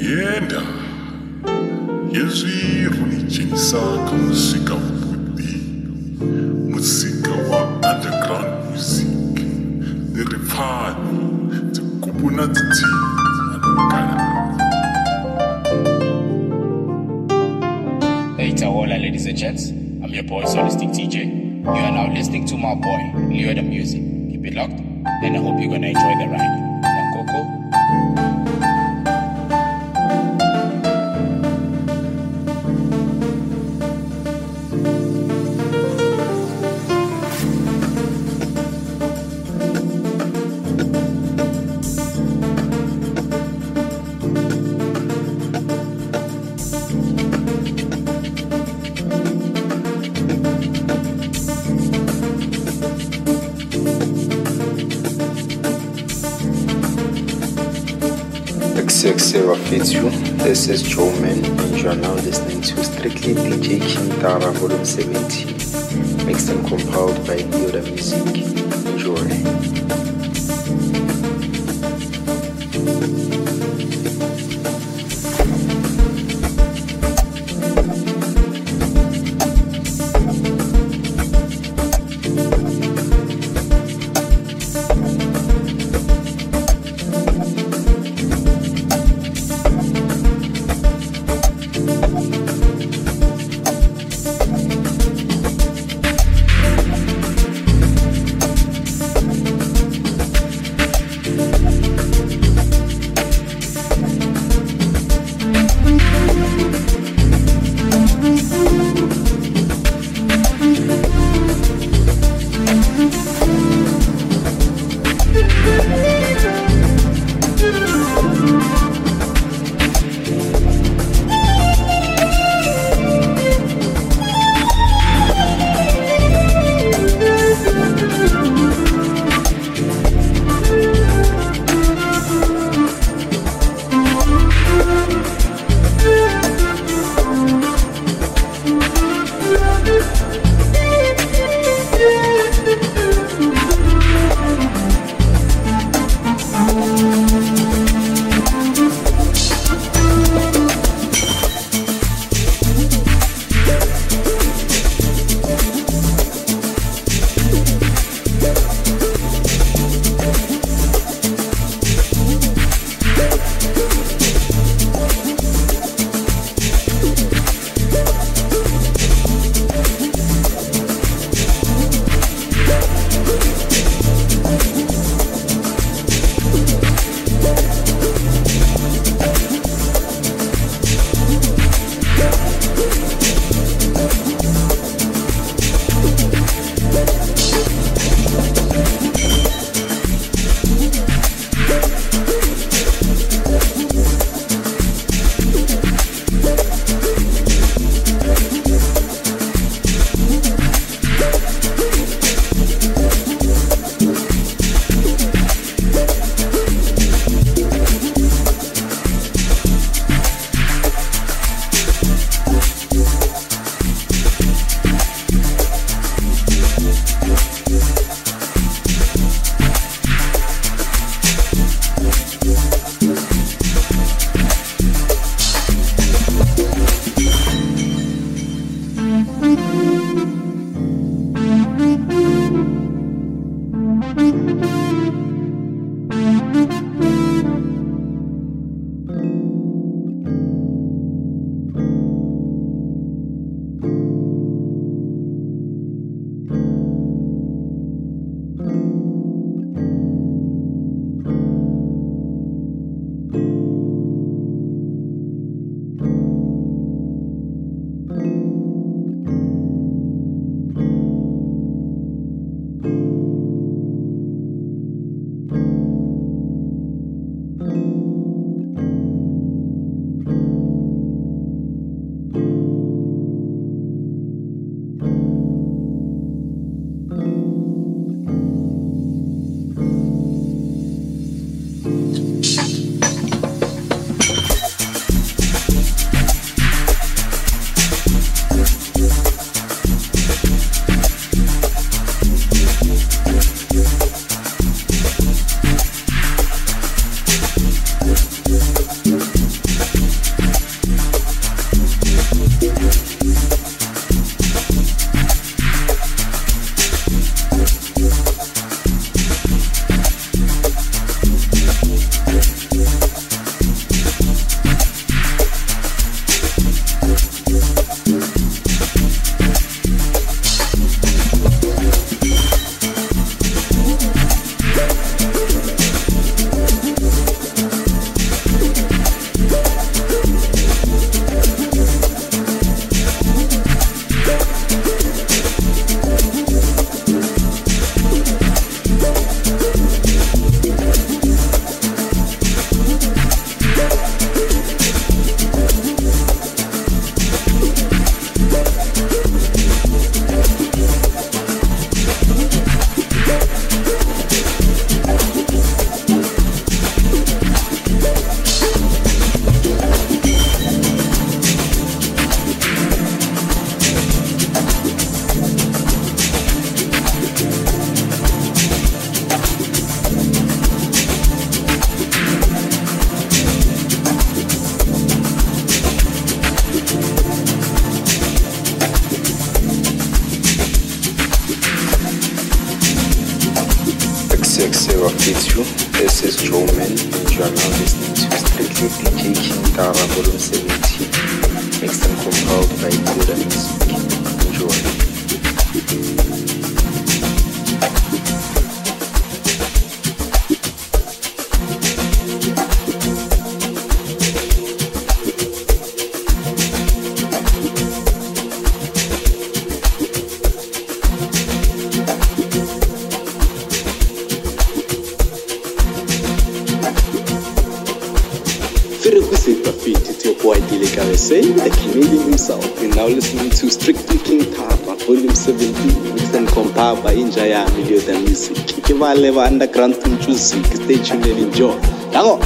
yenda yezwi runijinisa ka musika vhuḓi, musika wa underground music ni ri pfani dzigubu na dzitshini Hey Tawola, ladies and gents, I'm your boy Solistic TJ. You are now listening to my boy Leo the Music. Keep it locked, and I hope you're gonna enjoy the ride. Coco. Sarah fits you. This is Joe Man, and you are now listening to Strictly DJ King Tara Volume 17, mixed and compiled by Yoda Music. Enjoy. This is Joe Man, and you are now listening to Strictly DJ King Tara Volume 17, mixed and compiled by Yoda Music. Enjoy. The Canadian himself, and now listening to Strictly King Tara, Volume 17, mixed and compiled by Injaya Yoda Music. Kivaleva Underground Music, stay tuned and enjoy. Dango!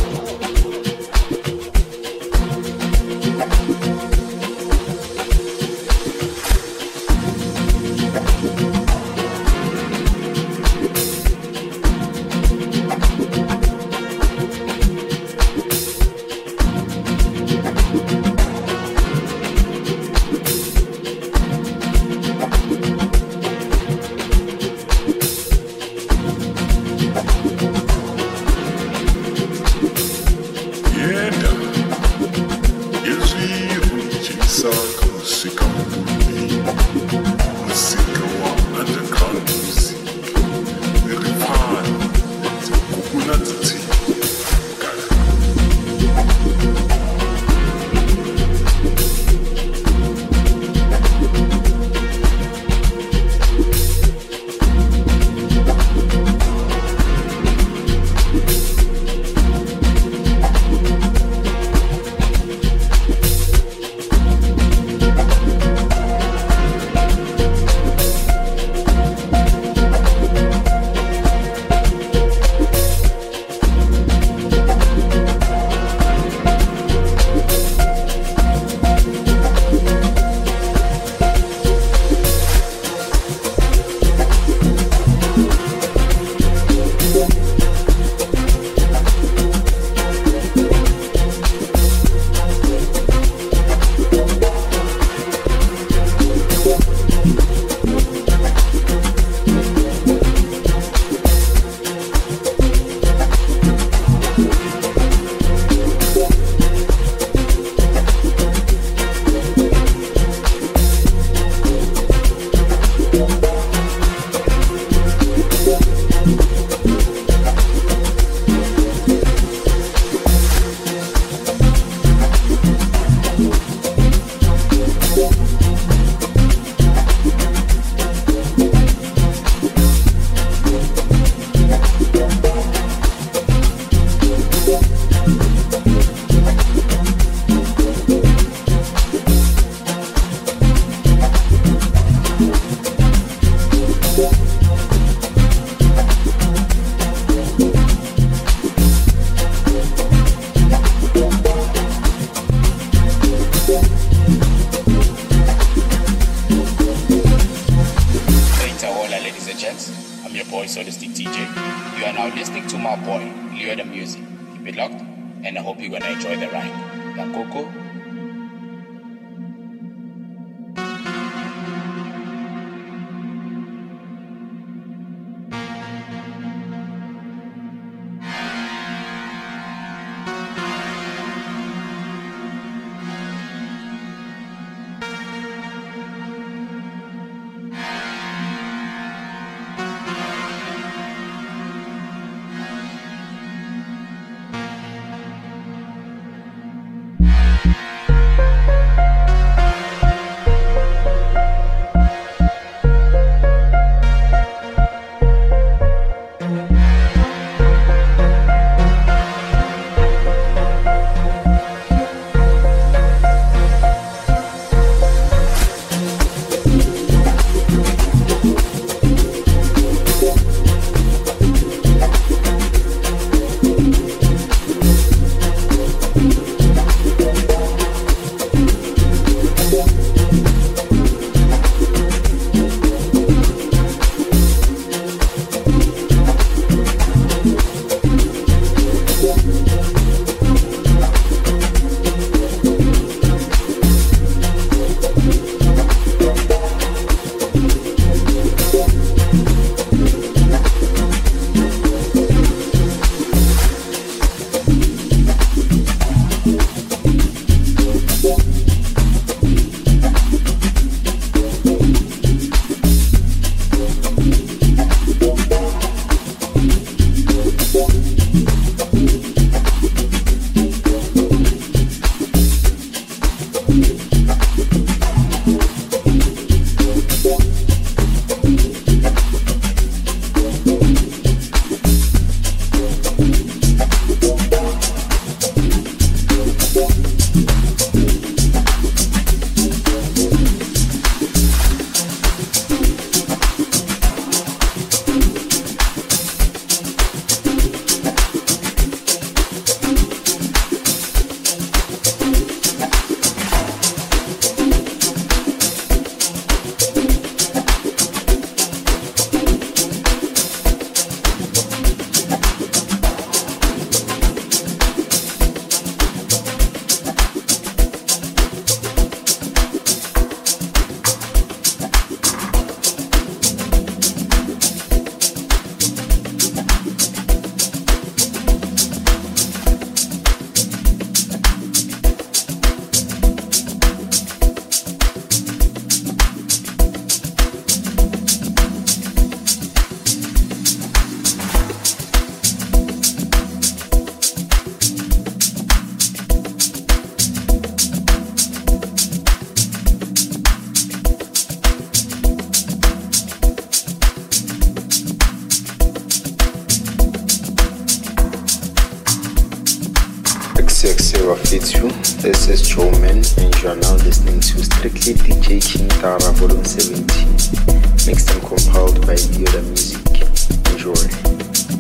Sarah fits you. This is Joe Man, and you are now listening to Strictly DJ King Tara Volume 17, mixed and compiled by Yoda Music. Enjoy.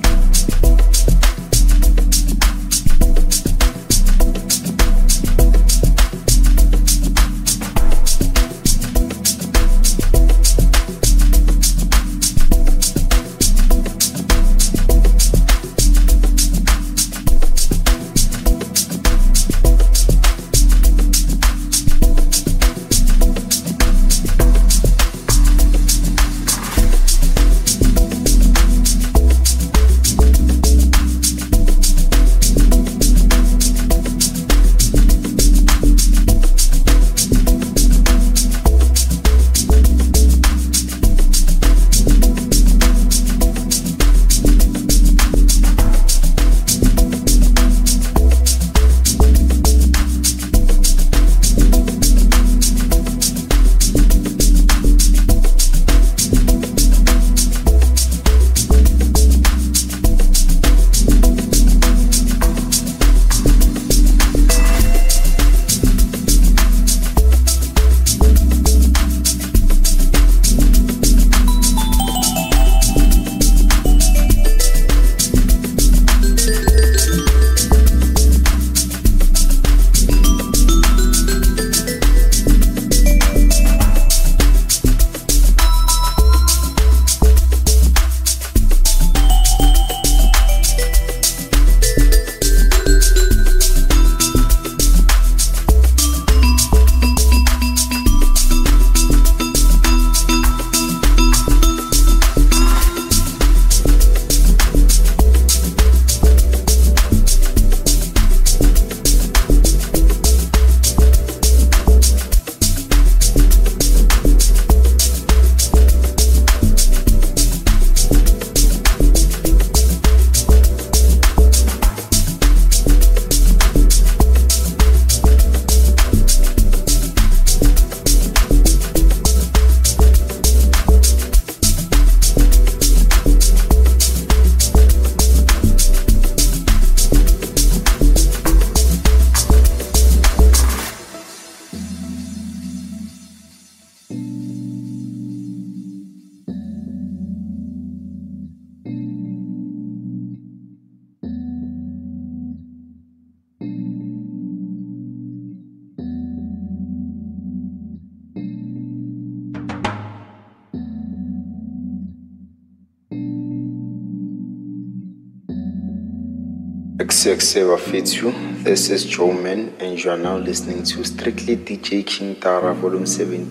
Sarah fits you. This is Joe Man, and you are now listening to Strictly DJ King Tara Volume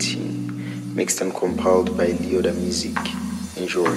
17, mixed and compiled by Yoda Music. Enjoy.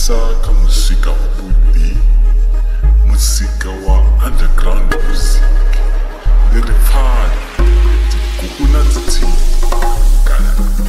tisa ka musika wa budi, musika wa underground music, le re phane dikuku na ditshila kana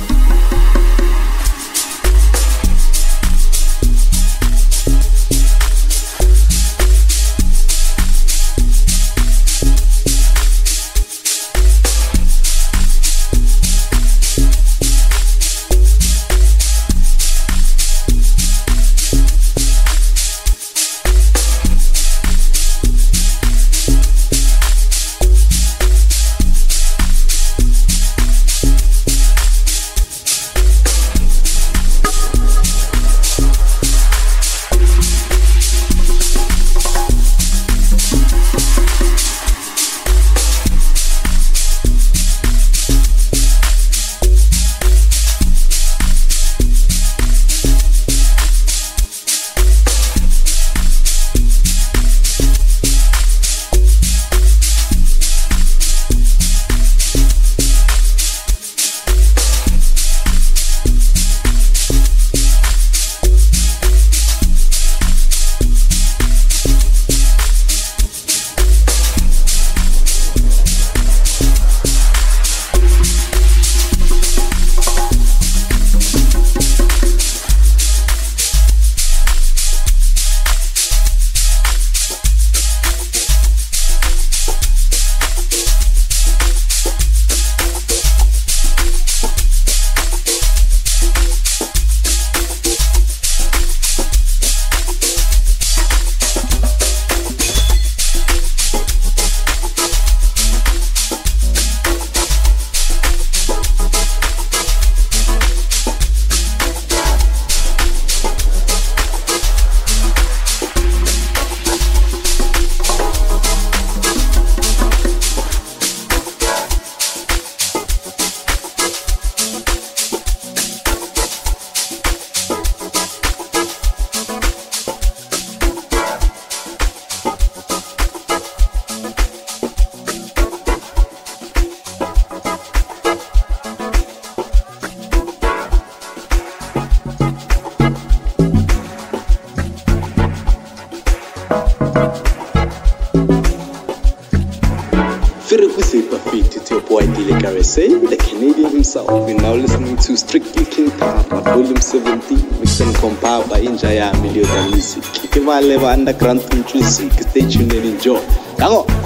the Canadian himself. You're now listening to Strictly King Tara, Volume 17, mixed and compiled by Injaya Milioda Music. If you are underground music, stay tuned and enjoy. Come on.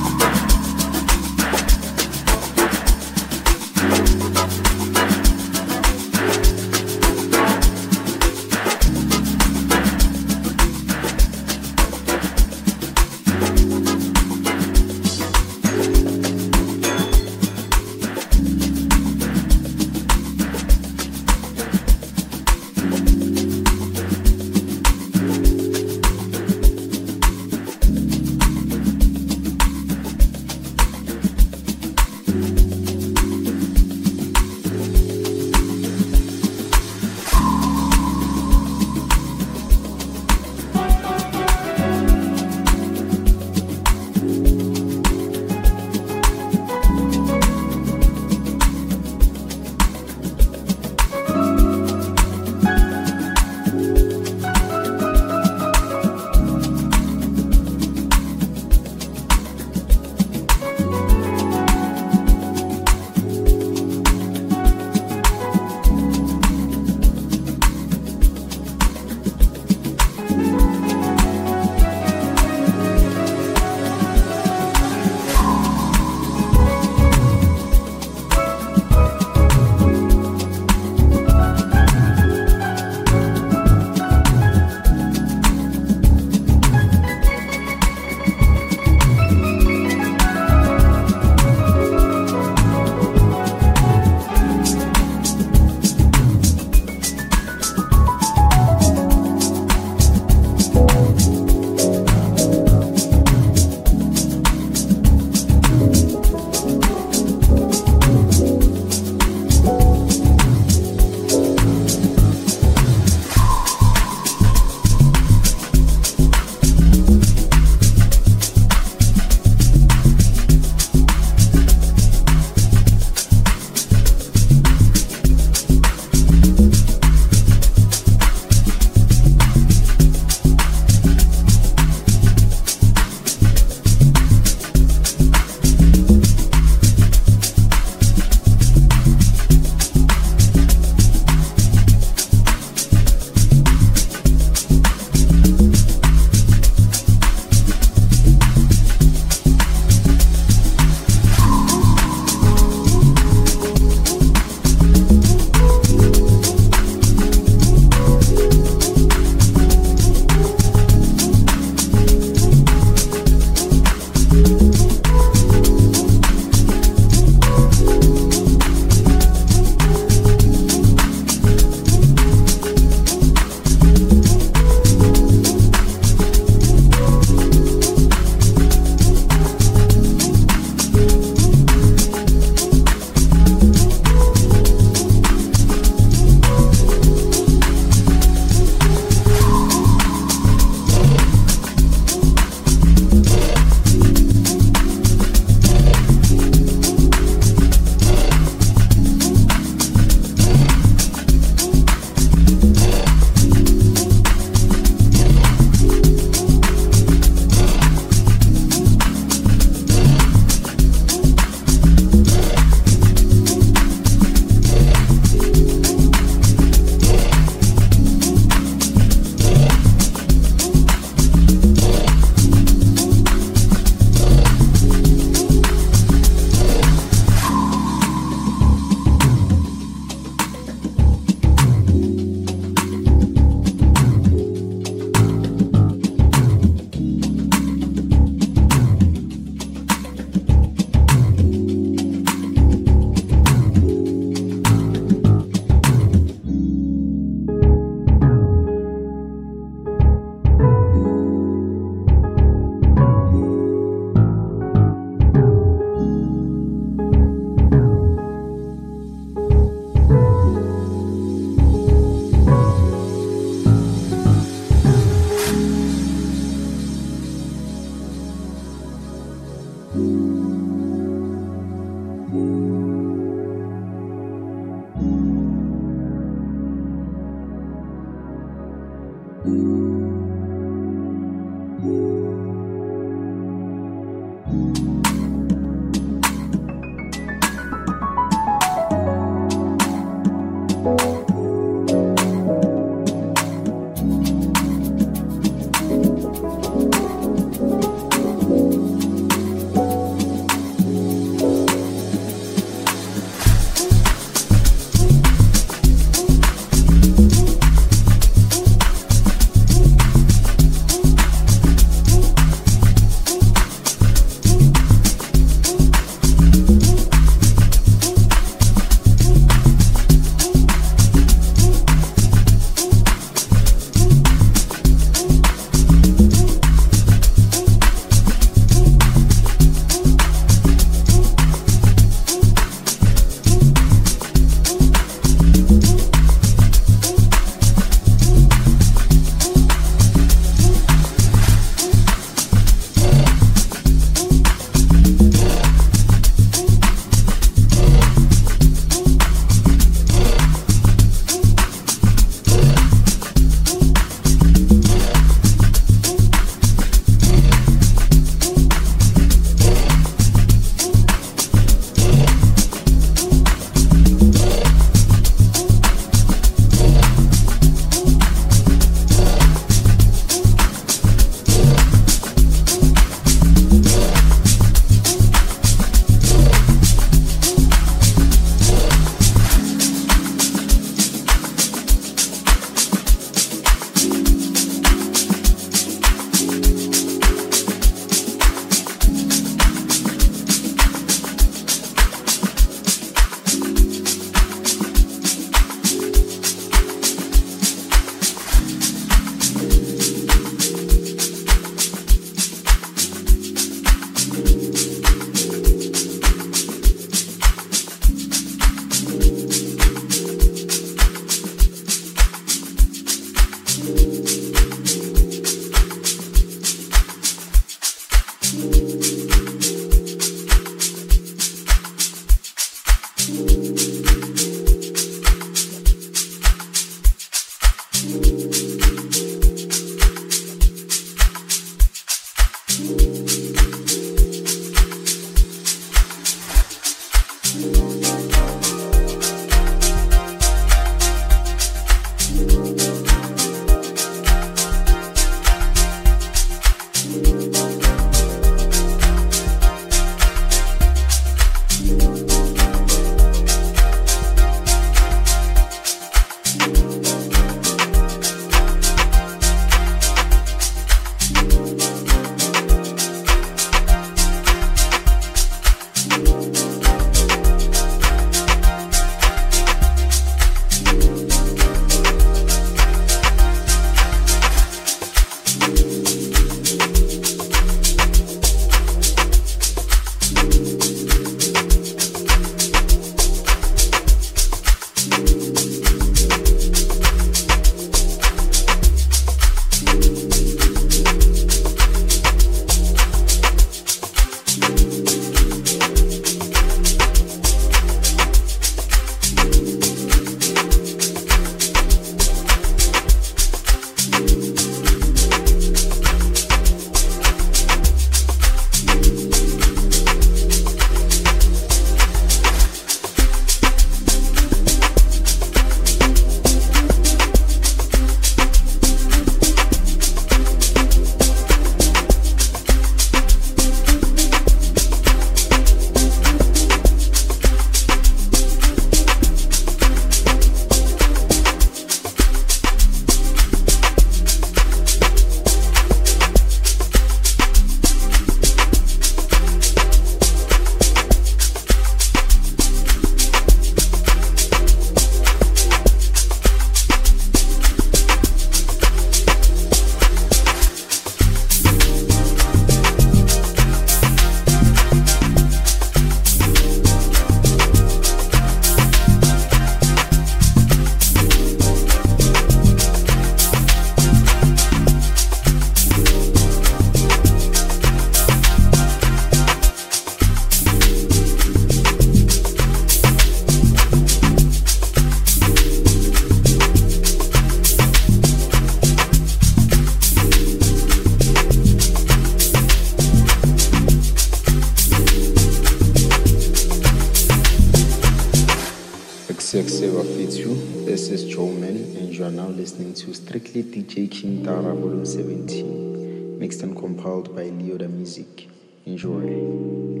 Seva Fitu. This is Joe Man, and you are now listening to Strictly DJ King Tara Volume 17, mixed and compiled by Leo the Music. Enjoy.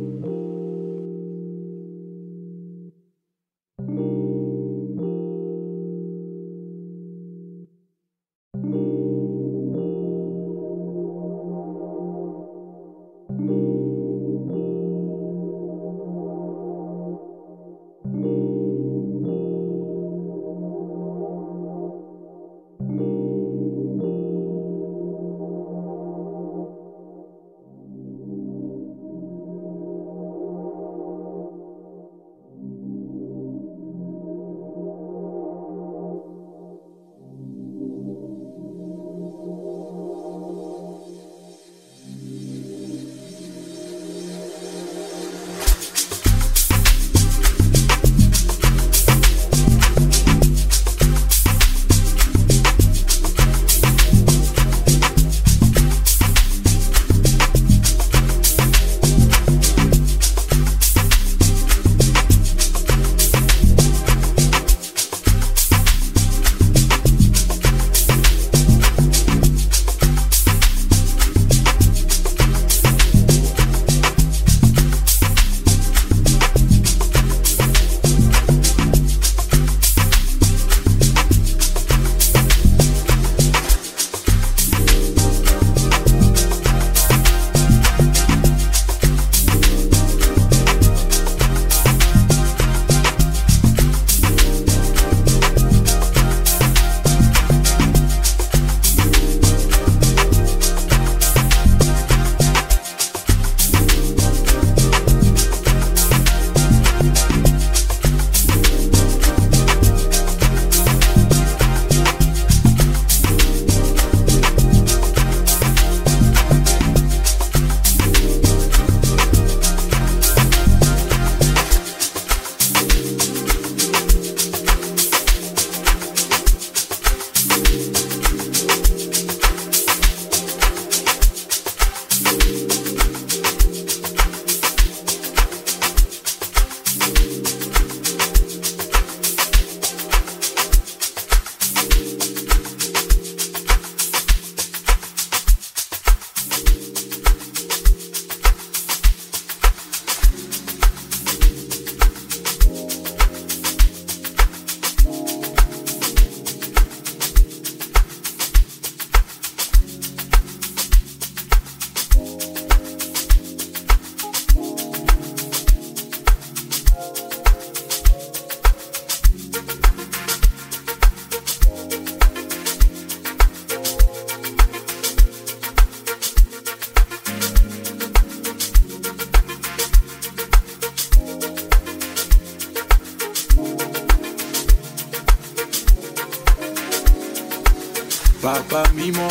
Bàbá mímọ́,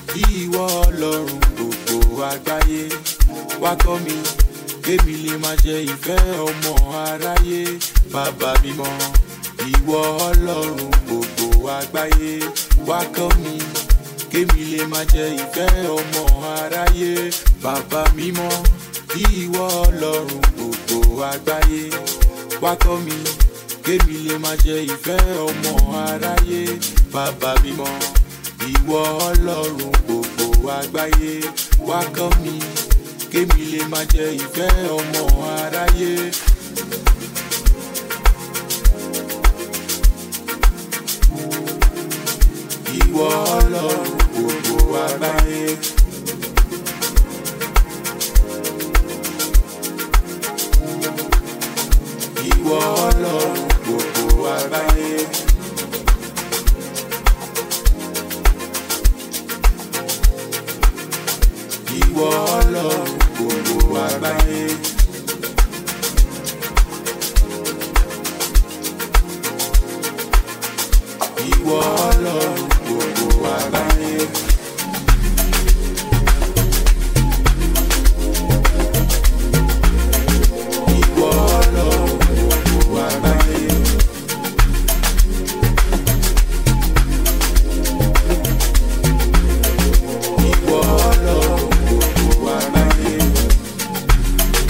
ìwọ Ọlọ́run gbogbo àgbáyé, wá kọ́ mi, kémi lè máa jẹ ìfẹ́ ọmọ aráyé. Bàbá mímọ́, ìwọ Ọlọ́run gbogbo àgbáyé, wá kọ́ mi, kémi lè máa jẹ ìfẹ́ ọmọ aráyé. Bàbá mímọ́, ìwọ Ọlọ́run gbogbo àgbáyé, wá kọ́ mi, kémi lè máa jẹ ìfẹ́ ọmọ aráyé. Bàbá mímọ́, ìwọ Ọlọ́run gbogbo àgbáyé, wá kọ́ mi, kémi lè máa jẹ ìfẹ́ ọmọ aráyé. Ìwọ Ọlọ́run gbogbo àgbáyé, ìwọ Ọlọ́run gbogbo àgbáyé. Ìwọ Ọlọ́run gbogbo àgbáyé. Ìwọ Ọlọ́run gbogbo àgbáyé. Ìwọ Ọlọ́run gbogbo àgbáyé. Ìwọ Ọlọ́run gbogbo àgbáyé.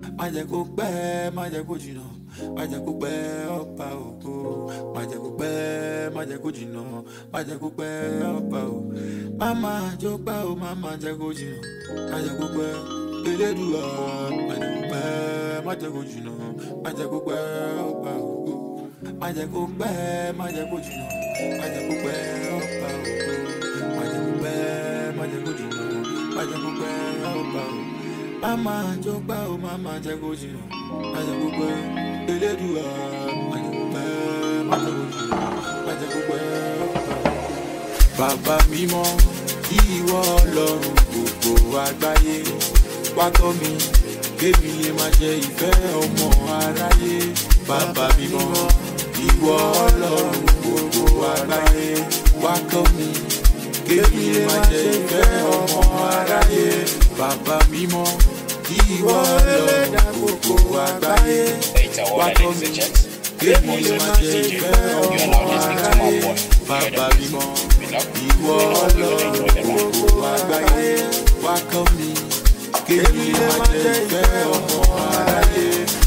má jẹ́ kó pẹ́, má jẹ́ kó jìnnà, má jẹ́ kó pẹ́ ọba ògo. Má jẹ́ kó pẹ́, má jẹ́ kó jìnnà, má jẹ́ kó pẹ́ ọba ògo. Mama jó pẹ́ o, mama jẹ́ kó jìnnà, má jẹ́ kó pẹ́. Elédùà, má jẹ́ kó pẹ́, má jẹ́ kó jìnnà, má jẹ́ kó pẹ́ ọba ògo. Má jẹ́ kó pẹ́, má jẹ́ kó jìnnà, má jẹ́ kó pẹ́ ọba ògo. Má jẹ́ kó pẹ́, má jẹ́ kó jìnnà, má jẹ́ kó pẹ́ ọba ògo. Mama jó pẹ́ o, mama jẹ́ kó jìnnà, má jẹ́ kó pẹ́. Elédùà, má jẹ́ kó pẹ́, má jẹ́ kó jìnnà, má jẹ́ kó pẹ́ ọba ògo. Bàbá mímọ́, ìwọ Ọlọ́run gbogbo àgbáyé, wá kọ́ mi, kémi lè máa jẹ ìfẹ́ ọmọ aráyé. Bàbá mímọ́, ìwọ Ọlọ́run gbogbo àgbáyé, wá kọ́ mi, kémi lè máa jẹ ìfẹ́ ọmọ aráyé. Bàbá mímọ́, ìwọ Ọlọ́run gbogbo àgbáyé, wá kọ́ mi, kémi lè máa jẹ ìfẹ́ ọmọ aráyé. Bàbá mímọ́, ìwọ Ọlọ́run gbogbo àgbáyé, wá kọ́ mi, kémi lè máa jẹ ìfẹ́ ọmọ aráyé.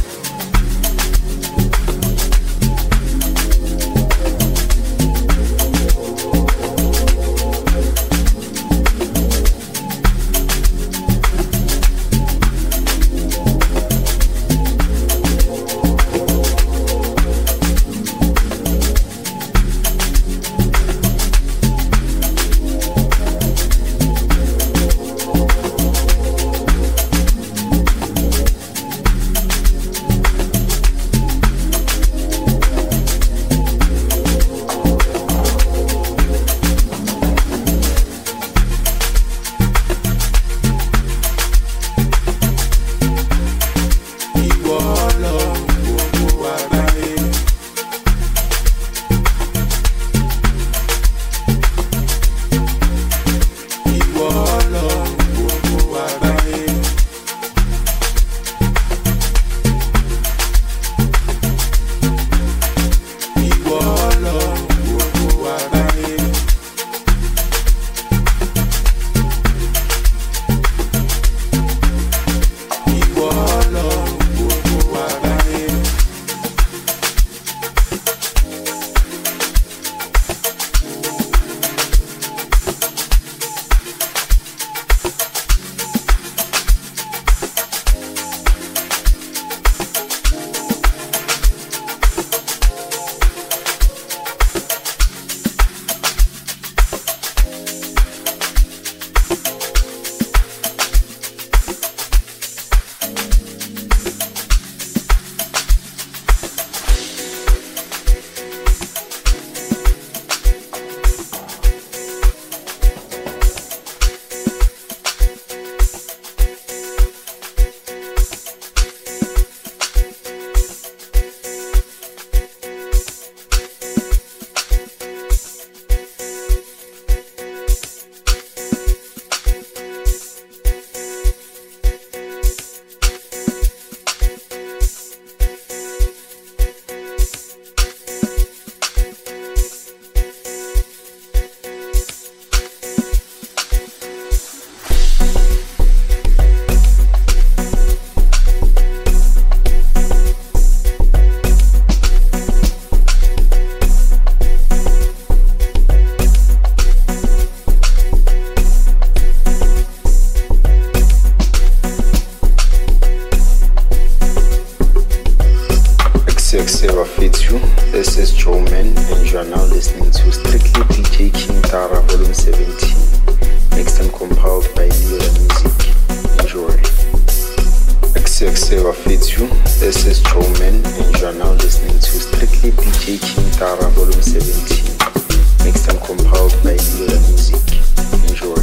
This is Joe Man, and you are now listening to Strictly DJ King Tara Volume 17, mixed and compiled by Leo Music. Enjoy. XXL fits you. This is Joe Man, and you are now listening to Strictly DJ King Tara Volume 17, mixed and compiled by Leo Music. Enjoy.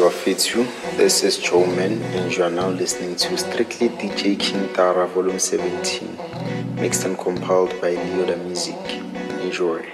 Seva fits you. This is Joeman, and you are now listening to Strictly DJ King Tara Volume 17, mixed and compiled by Leo the Music. Enjoy.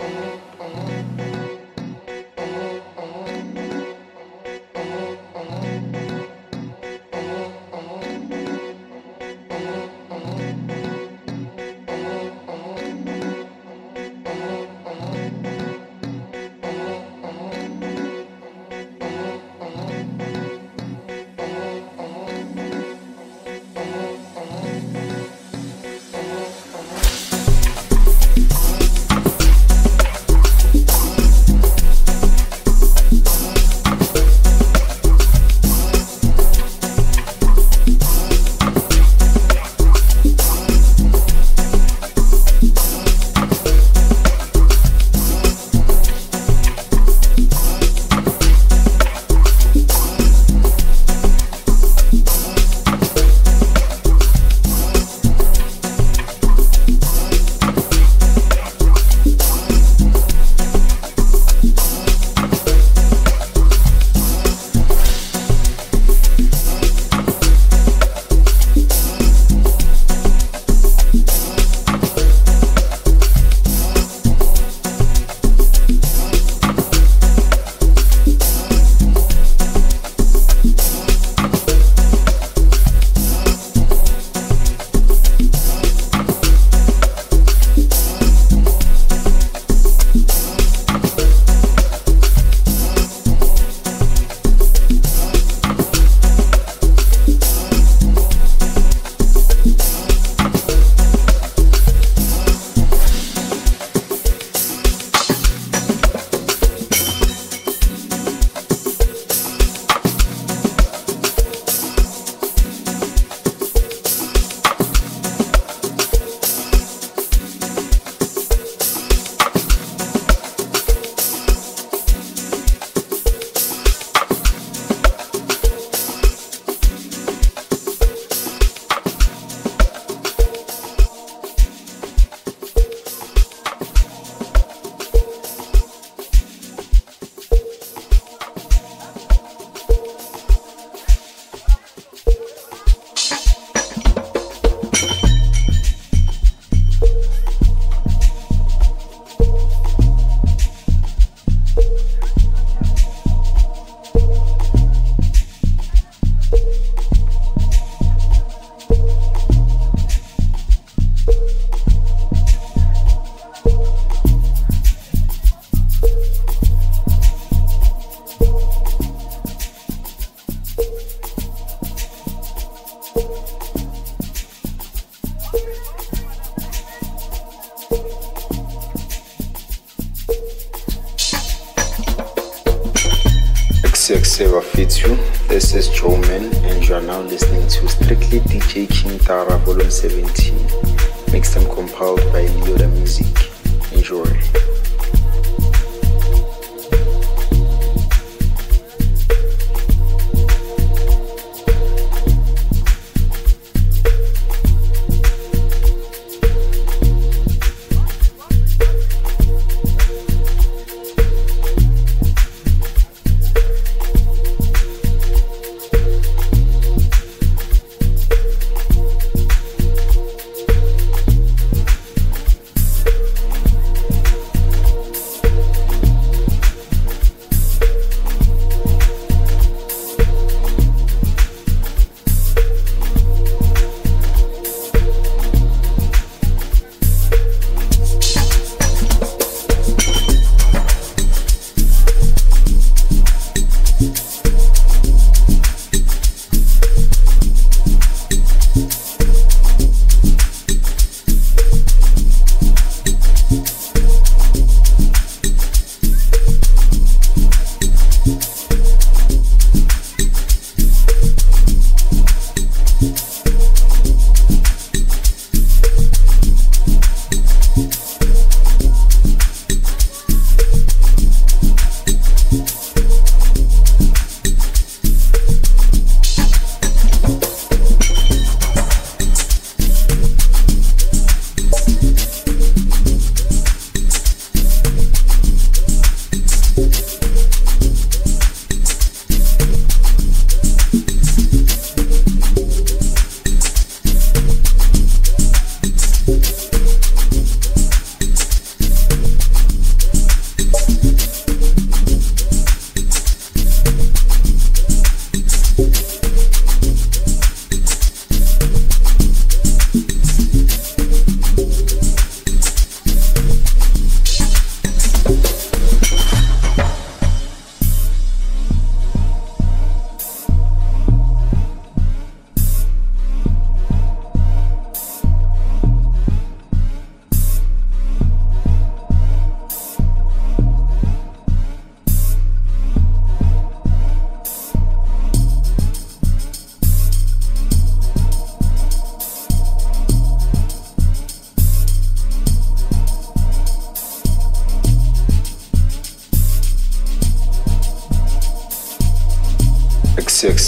Seva fits you. This is Joeman, and you are now listening to Strictly DJ King Tara Volume 17, mixed and compiled by Leo the Music. Enjoy.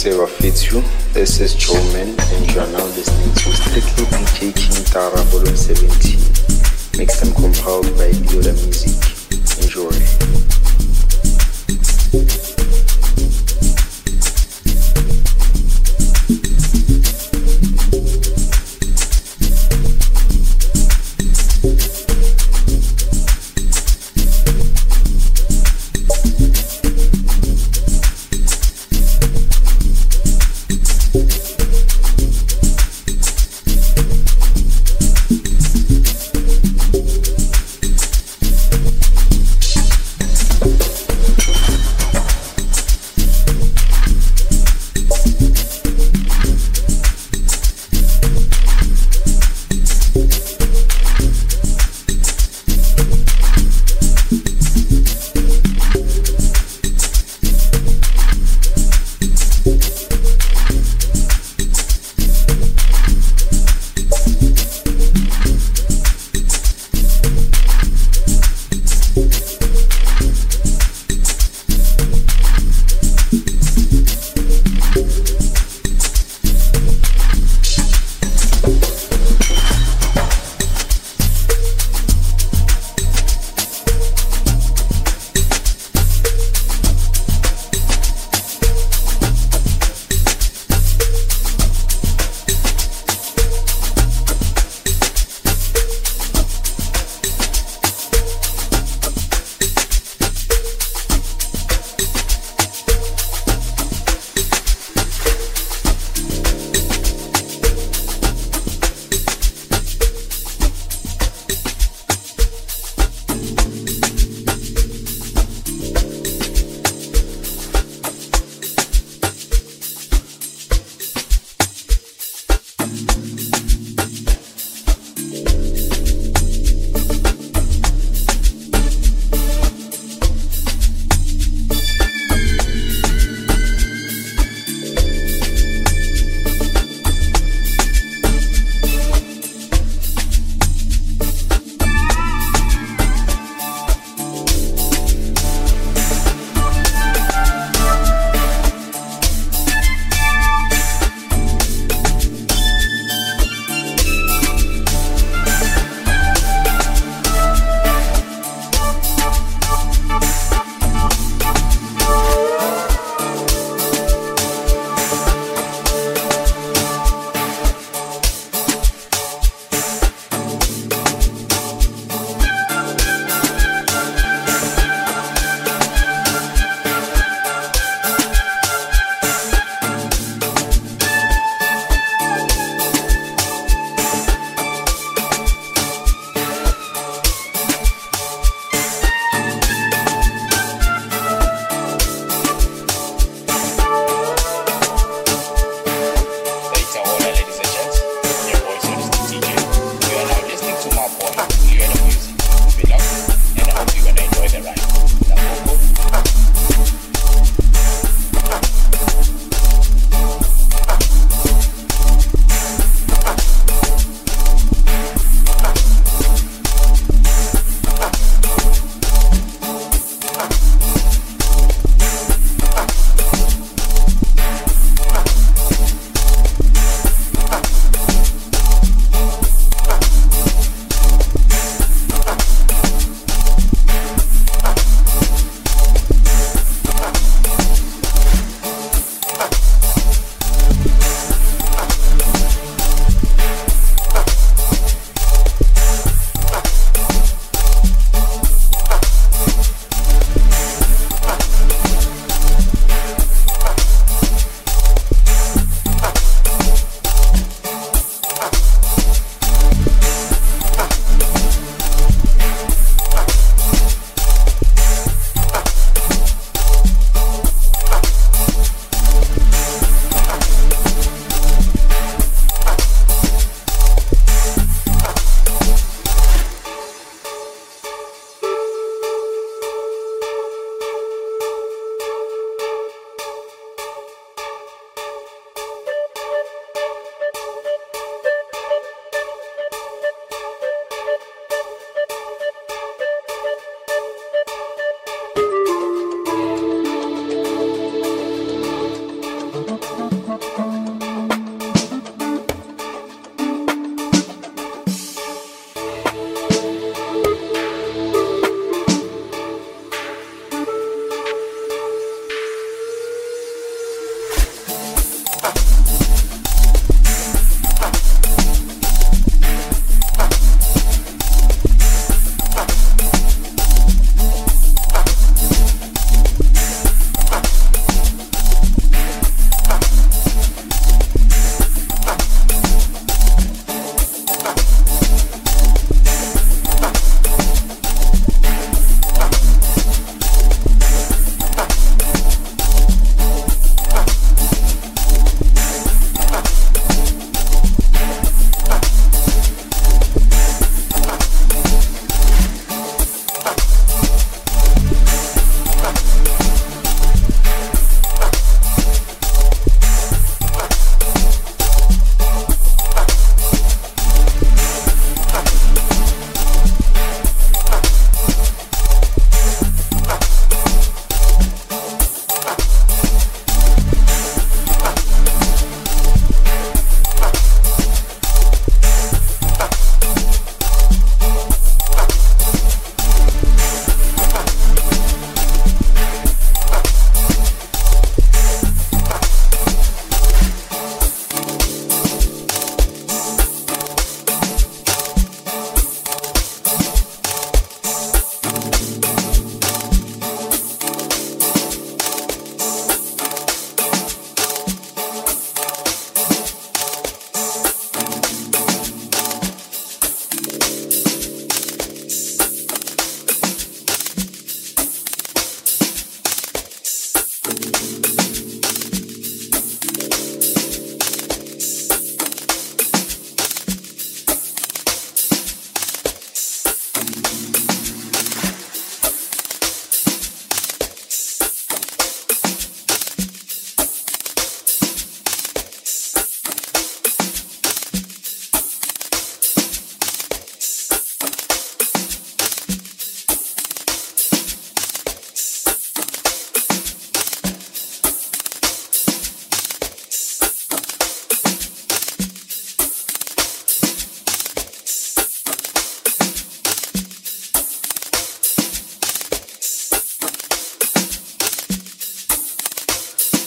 Seva fits you. This is Joman, and you are now listening to Strictly DJ King Tara Volume 17, mixed and compiled by Yoda Music. Enjoy.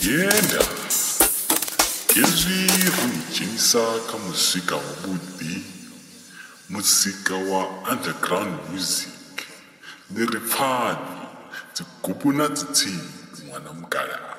yenda ezwi go itsengisa ka mosika wa bodi, mosika wa underground music le re pfane tse kopona tse ngwana mokala.